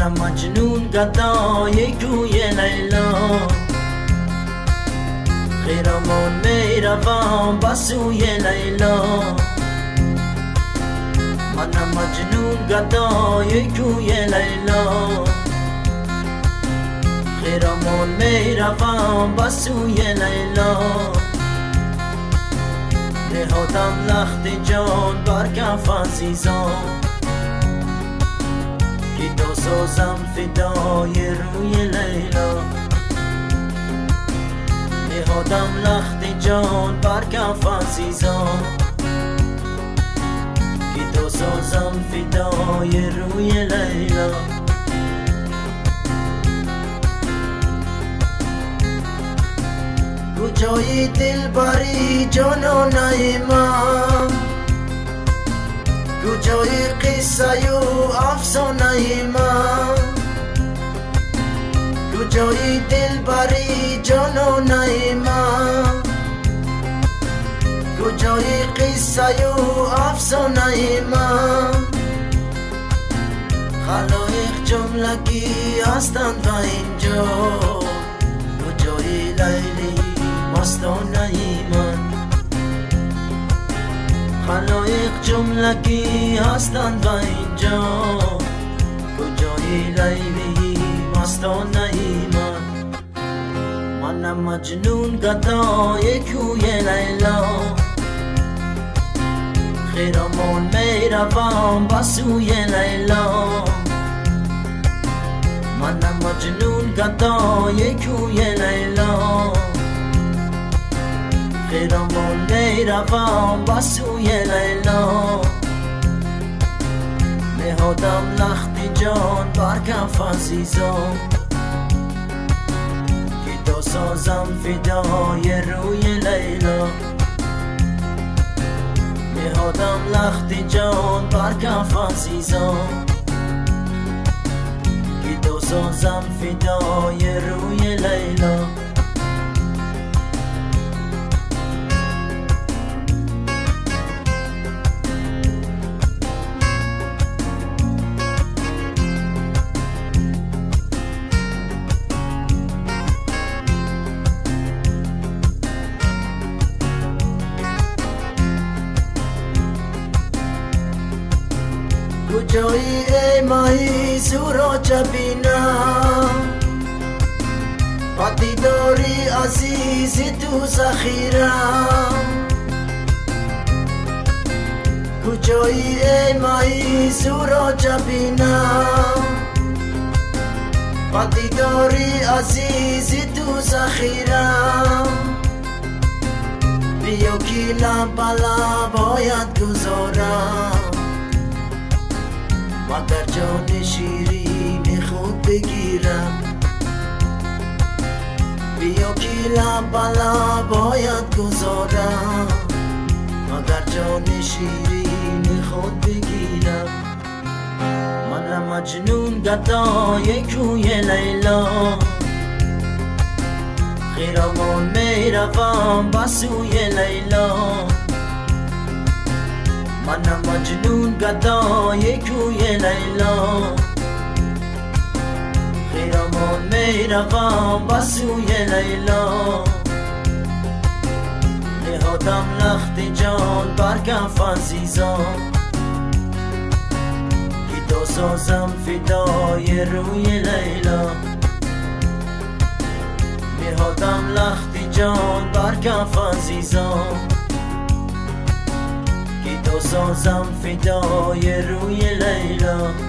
منم مجنون گدای کوی لیلا، خیرمون میروم بسوی لیلا. منم مجنون گدای کوی لیلا، خیرمون میروم بسوی لیلا. نهادم لخت جان بر کف عزیزان، که تا سازم فدای روی لیلا. نهادم لخت جان بر کف عزیزان، که تا سازم فدای روی لیلا. کجای دل بری جانان من، کجای قصه و افسانه من، کجای دل بری جانان من، کجای قصه و افسانه من. خلایق جملگی هستند و اینجا، کجای لیلی مستانه من. خلایق جملگی هستند و اینجا، کجای لیلی مستانه من. منم مجنون گدای کوی لیلا، خیرمون میروم بسوی لیلا. منم مجنون گدای کوی لیلا، خیرمون میروم بسوی لیلا. نهادم لخت جان بر کف عزیزان، که تا سازم فدای روی لیلا. نهادم لخت جان بر کف عزیزان، که تا سازم فدای روی لیلا. کجایی ای ماهی سوراج بینم، وقتی داری عزیز تو ذخیرم. کجایی ای ماهی سوراج بینم، وقتی داری عزیز تو ذخیرم. بیا که لب به لبایت گذارم، و در جان شیرین خود بگیرم. بیا که لب به لبایت گذارم، و در جان شیرین خود بگیرم. منم مجنون گدای کوی لیلا، خیرمون میروم بسوی لیلا. منم مجنون گدای کوی لیلا، خیرمون میروم بسوی لیلا. نهادم لخت جان بر کف عزیزان، که تا سازم فدای روی لیلا. نهادم لخت جان بر کف عزیزان، که تا سازم فدای روی لیلا.